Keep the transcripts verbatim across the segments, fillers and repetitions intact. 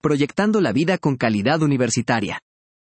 Proyectando la vida con calidad universitaria.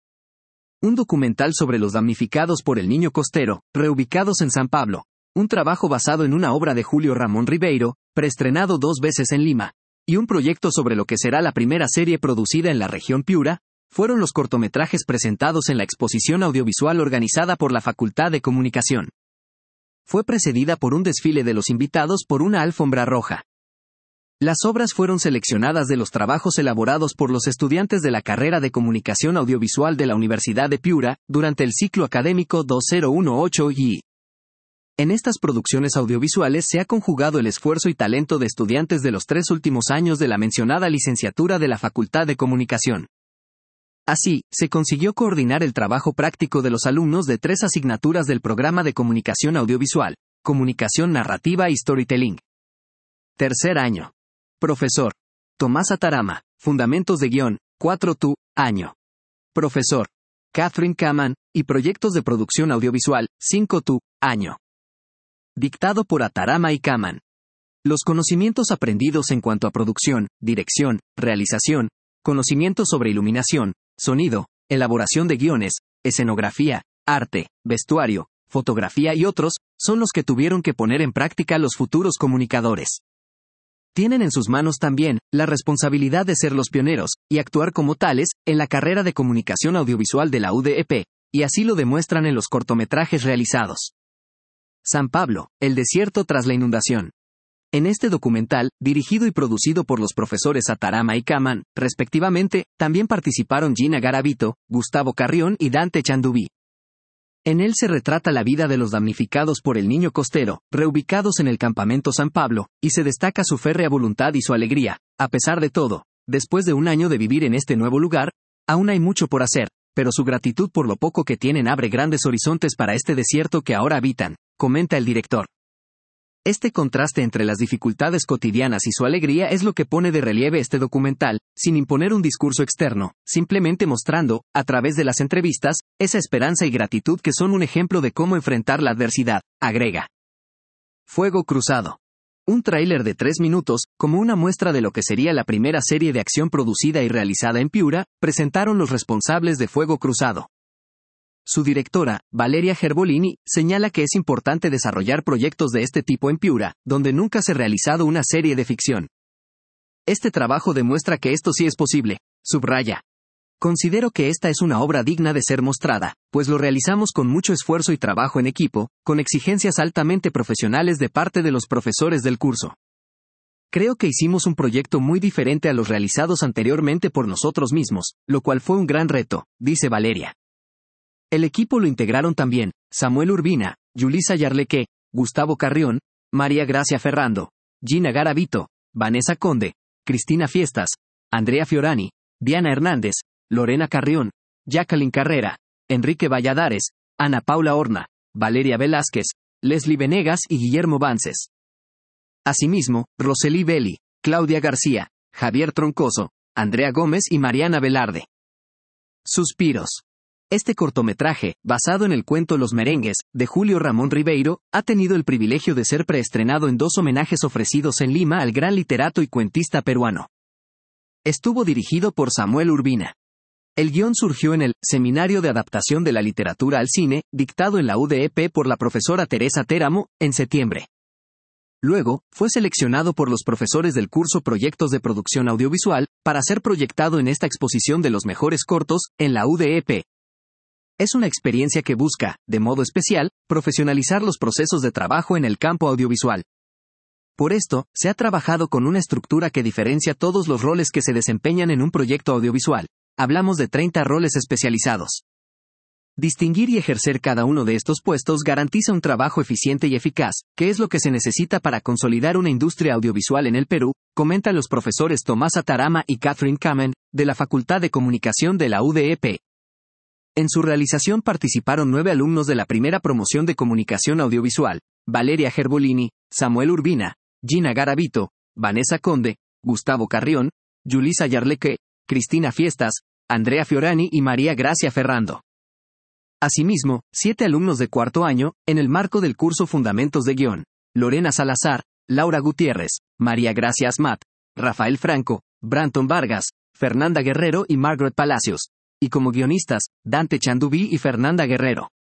Un documental sobre los damnificados por el niño costero, reubicados en San Pablo. Un trabajo basado en una obra de Julio Ramón Ribeiro, preestrenado dos veces en Lima. Y un proyecto sobre lo que será la primera serie producida en la región Piura, fueron los cortometrajes presentados en la exposición audiovisual organizada por la Facultad de Comunicación. Fue precedida por un desfile de los invitados por una alfombra roja. Las obras fueron seleccionadas de los trabajos elaborados por los estudiantes de la carrera de Comunicación Audiovisual de la Universidad de Piura, durante el ciclo académico dos mil dieciocho y En estas producciones audiovisuales se ha conjugado el esfuerzo y talento de estudiantes de los tres últimos años de la mencionada licenciatura de la Facultad de Comunicación. Así, se consiguió coordinar el trabajo práctico de los alumnos de tres asignaturas del programa de Comunicación Audiovisual, Comunicación Narrativa y Storytelling. Tercer año. Profesor Tomás Atarama, Fundamentos de Guión, cuatro T U, año. Profesor Catherine Kaman, y Proyectos de Producción Audiovisual, cinco T U, año. Dictado por Atarama y Kaman. Los conocimientos aprendidos en cuanto a producción, dirección, realización, conocimientos sobre iluminación, sonido, elaboración de guiones, escenografía, arte, vestuario, fotografía y otros, son los que tuvieron que poner en práctica los futuros comunicadores. Tienen en sus manos también la responsabilidad de ser los pioneros, y actuar como tales, en la carrera de Comunicación Audiovisual de la U D E P, y así lo demuestran en los cortometrajes realizados. San Pablo, el desierto tras la inundación. En este documental, dirigido y producido por los profesores Atarama y Kaman, respectivamente, también participaron Gina Garavito, Gustavo Carrión y Dante Chandubí. En él se retrata la vida de los damnificados por el niño costero, reubicados en el campamento San Pablo, y se destaca su férrea voluntad y su alegría. A pesar de todo, después de un año de vivir en este nuevo lugar, aún hay mucho por hacer, pero su gratitud por lo poco que tienen abre grandes horizontes para este desierto que ahora habitan, comenta el director. Este contraste entre las dificultades cotidianas y su alegría es lo que pone de relieve este documental, sin imponer un discurso externo, simplemente mostrando, a través de las entrevistas, esa esperanza y gratitud que son un ejemplo de cómo enfrentar la adversidad, agrega. Fuego Cruzado. Un tráiler de tres minutos, como una muestra de lo que sería la primera serie de acción producida y realizada en Piura, presentaron los responsables de Fuego Cruzado. Su directora, Valeria Gerbolini, señala que es importante desarrollar proyectos de este tipo en Piura, donde nunca se ha realizado una serie de ficción. Este trabajo demuestra que esto sí es posible, subraya. Considero que esta es una obra digna de ser mostrada, pues lo realizamos con mucho esfuerzo y trabajo en equipo, con exigencias altamente profesionales de parte de los profesores del curso. Creo que hicimos un proyecto muy diferente a los realizados anteriormente por nosotros mismos, lo cual fue un gran reto, dice Valeria. El equipo lo integraron también Samuel Urbina, Yulisa Yarleque, Gustavo Carrión, María Gracia Ferrando, Gina Garavito, Vanessa Conde, Cristina Fiestas, Andrea Fiorani, Diana Hernández, Lorena Carrión, Jacqueline Carrera, Enrique Valladares, Ana Paula Horna, Valeria Velázquez, Leslie Venegas y Guillermo Vances. Asimismo, Rosely Belli, Claudia García, Javier Troncoso, Andrea Gómez y Mariana Velarde. Suspiros. Este cortometraje, basado en el cuento Los Merengues, de Julio Ramón Ribeiro, ha tenido el privilegio de ser preestrenado en dos homenajes ofrecidos en Lima al gran literato y cuentista peruano. Estuvo dirigido por Samuel Urbina. El guión surgió en el Seminario de Adaptación de la Literatura al Cine, dictado en la U D E P por la profesora Teresa Téramo, en septiembre. Luego, fue seleccionado por los profesores del curso Proyectos de Producción Audiovisual, para ser proyectado en esta exposición de los mejores cortos, en la U D E P. Es una experiencia que busca, de modo especial, profesionalizar los procesos de trabajo en el campo audiovisual. Por esto, se ha trabajado con una estructura que diferencia todos los roles que se desempeñan en un proyecto audiovisual. Hablamos de treinta roles especializados. Distinguir y ejercer cada uno de estos puestos garantiza un trabajo eficiente y eficaz, que es lo que se necesita para consolidar una industria audiovisual en el Perú, comentan los profesores Tomás Atarama y Catherine Kaman, de la Facultad de Comunicación de la U D E P. En su realización participaron nueve alumnos de la primera promoción de Comunicación Audiovisual, Valeria Gerbolini, Samuel Urbina, Gina Garavito, Vanessa Conde, Gustavo Carrión, Yulisa Yarleque, Cristina Fiestas, Andrea Fiorani y María Gracia Ferrando. Asimismo, siete alumnos de cuarto año, en el marco del curso Fundamentos de Guión, Lorena Salazar, Laura Gutiérrez, María Gracia Asmat, Rafael Franco, Branton Vargas, Fernanda Guerrero y Margaret Palacios. Y como guionistas, Dante Chandubí y Fernanda Guerrero.